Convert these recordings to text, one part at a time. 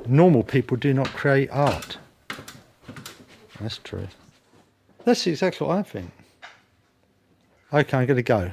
normal people do not create art. That's true. That's exactly what I think. Okay, I'm going to go.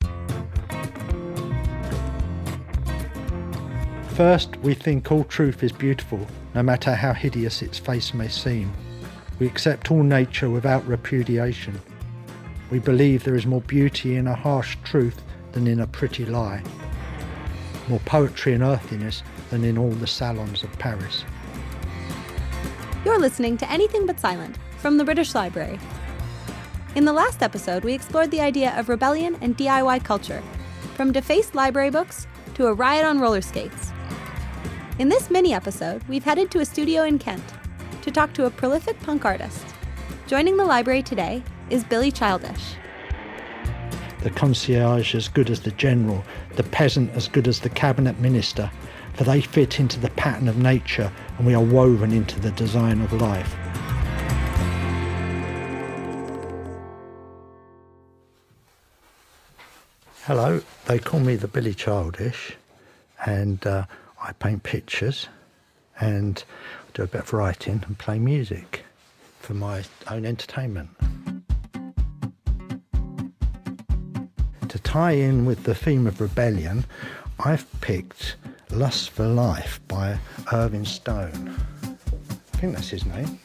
First, we think all truth is beautiful, no matter how hideous its face may seem. We accept all nature without repudiation. We believe there is more beauty in a harsh truth than in a pretty lie. More poetry and earthiness than in all the salons of Paris. You're listening to Anything But Silent from the British Library. In the last episode, we explored the idea of rebellion and DIY culture, from defaced library books to a riot on roller skates. In this mini-episode, we've headed to a studio in Kent to talk to a prolific punk artist. Joining the library today is Billy Childish. The concierge as good as the general, the peasant as good as the cabinet minister, for they fit into the pattern of nature and we are woven into the design of life. Hello, they call me the Billy Childish, and I paint pictures and do a bit of writing and play music for my own entertainment. To tie in with the theme of rebellion, I've picked Lust for Life by Irving Stone. I think that's his name.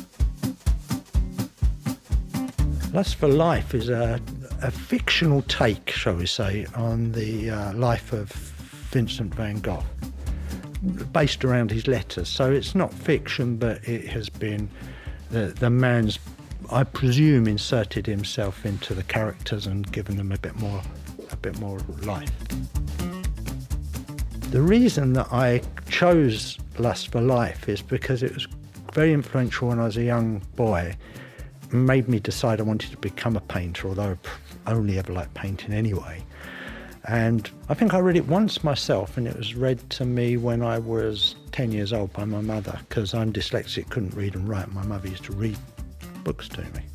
Lust for Life is a fictional take, shall we say, on the life of Vincent van Gogh, based around his letters. So it's not fiction, but it has been the man's, I presume, inserted himself into the characters and given them a bit more life. The reason that I chose Lust for Life is because it was very influential when I was a young boy. It made me decide I wanted to become a painter, although I only ever liked painting anyway. And I think I read it once myself, and it was read to me when I was 10 years old by my mother, because I'm dyslexic, couldn't read and write. My mother used to read books to me.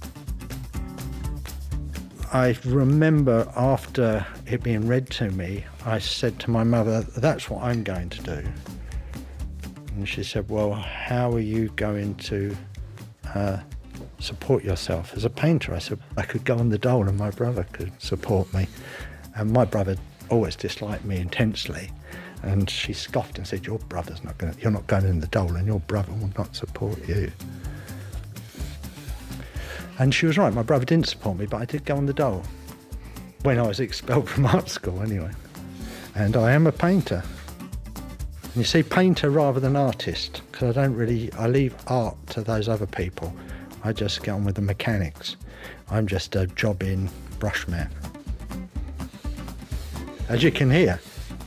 I remember after it being read to me, I said to my mother, that's what I'm going to do. And she said, well, how are you going to support yourself as a painter? I said, I could go on the dole and my brother could support me. And my brother always disliked me intensely. And she scoffed and said, you're not going in the dole and your brother will not support you. And she was right, my brother didn't support me, but I did go on the dole. When I was expelled from art school anyway. And I am a painter. And you see, painter rather than artist, because I leave art to those other people. I just get on with the mechanics. I'm just a jobbing brushman. As you can hear.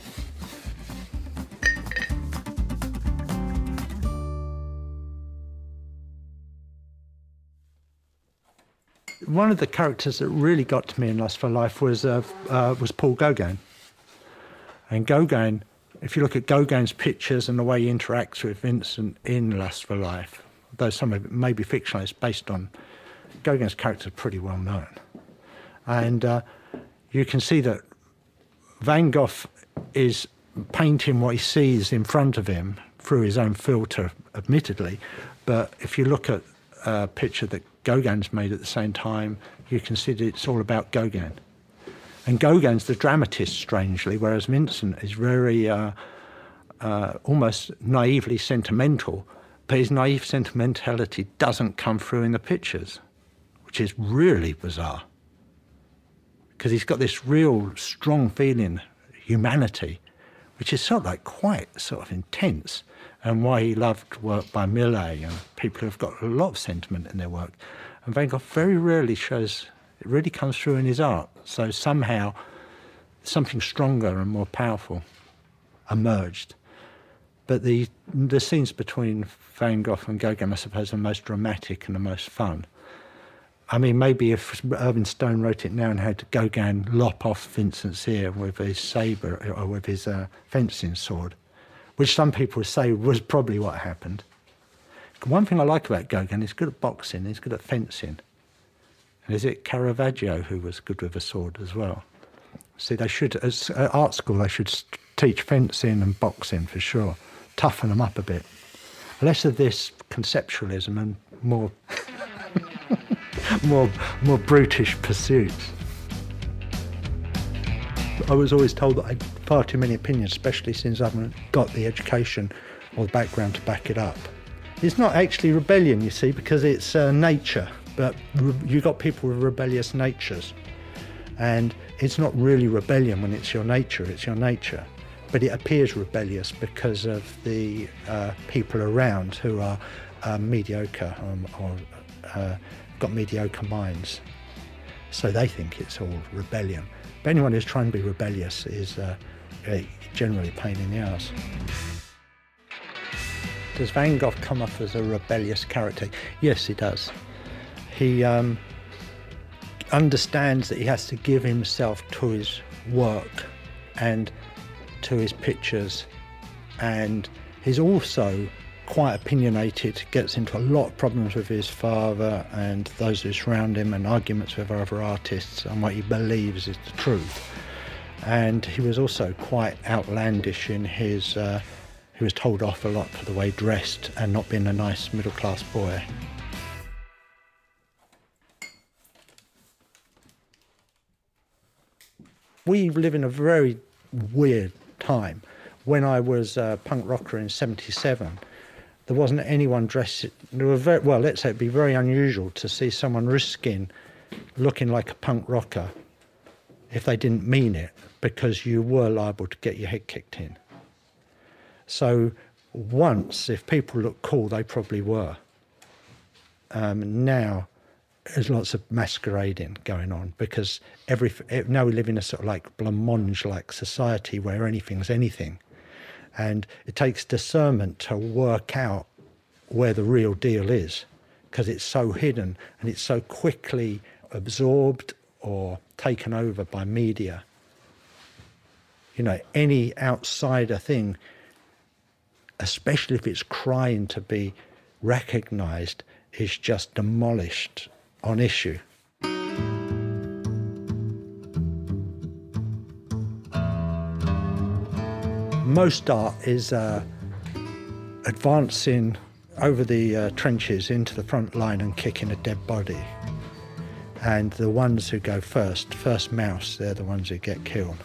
One of the characters that really got to me in Lust for Life was Paul Gauguin. And Gauguin, if you look at Gauguin's pictures and the way he interacts with Vincent in Lust for Life, though some of it may be fictional, it's based on Gauguin's character, pretty well known. And you can see that Van Gogh is painting what he sees in front of him through his own filter, admittedly. But if you look at a picture that Gauguin's made at the same time, you can see that it's all about Gauguin. And Gauguin's the dramatist, strangely, whereas Vincent is very almost naively sentimental, but his naive sentimentality doesn't come through in the pictures, which is really bizarre. Because he's got this real strong feeling, humanity, which is sort of like quite sort of intense, and why he loved work by Millet and people who've got a lot of sentiment in their work. And Van Gogh very rarely shows, it really comes through in his art. So somehow something stronger and more powerful emerged. But the scenes between Van Gogh and Gauguin, I suppose, are the most dramatic and the most fun. I mean, maybe if Irving Stone wrote it now and had Gauguin lop off Vincent's ear with his sabre or with his fencing sword, which some people say was probably what happened. One thing I like about Gauguin, he's good at boxing, he's good at fencing. And is it Caravaggio who was good with a sword as well? See, they should, at art school, they should teach fencing and boxing for sure. Toughen them up a bit. less of this conceptualism and more more brutish pursuits. I was always told that I had far too many opinions, especially since I haven't got the education or the background to back it up. It's not actually rebellion, you see, because it's nature, but you've got people with rebellious natures. And it's not really rebellion when it's your nature, but it appears rebellious because of the people around who are mediocre or got mediocre minds. So they think it's all rebellion. But anyone who's trying to be rebellious is generally a pain in the arse. Does Van Gogh come off as a rebellious character? Yes, he does. He understands that he has to give himself to his work and to his pictures, and he's also quite opinionated, gets into a lot of problems with his father and those who surround him, and arguments with other artists on what he believes is the truth. And he was also quite outlandish in his, he was told off a lot for the way he dressed and not being a nice middle-class boy. We live in a very weird time. When I was a punk rocker in '77, there wasn't anyone dressed. There were very, well, let's say it'd be very unusual to see someone risking looking like a punk rocker if they didn't mean it, because you were liable to get your head kicked in. So once, if people looked cool, they probably were. Now, there's lots of masquerading going on, because now we live in a sort of like blancmange-like society where anything's anything. And it takes discernment to work out where the real deal is, because it's so hidden and it's so quickly absorbed or taken over by media. You know, any outsider thing, especially if it's crying to be recognised, is just demolished on issue. Most art is advancing over the trenches into the front line and kicking a dead body. And the ones who go first mouse, they're the ones who get killed.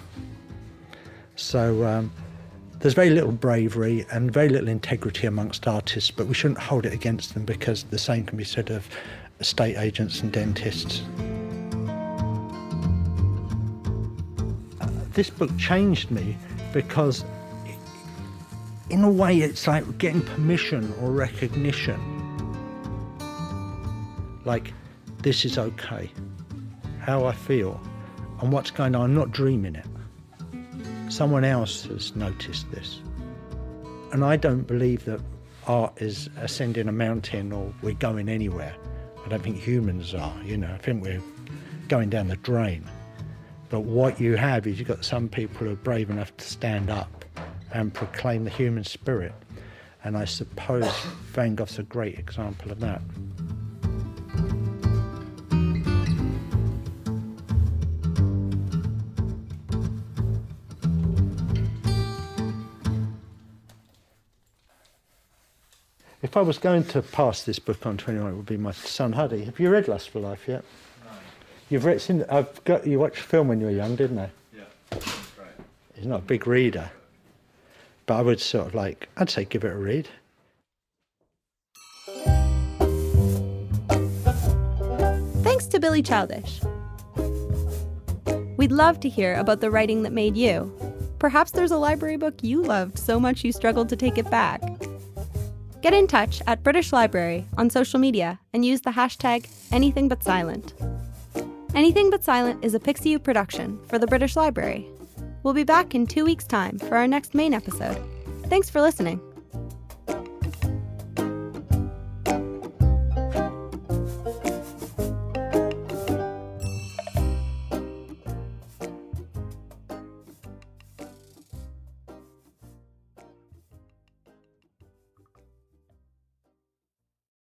So there's very little bravery and very little integrity amongst artists, but we shouldn't hold it against them, because the same can be said of estate agents and dentists. This book changed me because, in a way, it's like getting permission or recognition. Like, this is okay, how I feel and what's going on. I'm not dreaming it. Someone else has noticed this. And I don't believe that art is ascending a mountain or we're going anywhere. I don't think humans are, you know. I think we're going down the drain. But what you have is you've got some people who are brave enough to stand up and proclaim the human spirit. And I suppose Van Gogh's a great example of that. If I was going to pass this book on to anyone, it would be my son Huddy. Have you read Lust for Life yet? No. You've read? You watched a film when you were young, didn't you? Yeah, that's great. He's not a big reader, but I would sort of like, I'd say give it a read. Thanks to Billy Childish. We'd love to hear about the writing that made you. Perhaps there's a library book you loved so much you struggled to take it back. Get in touch at British Library on social media and use the hashtag #AnythingButSilent. Anything But Silent is a Pixiu production for the British Library. We'll be back in 2 weeks' time for our next main episode. Thanks for listening.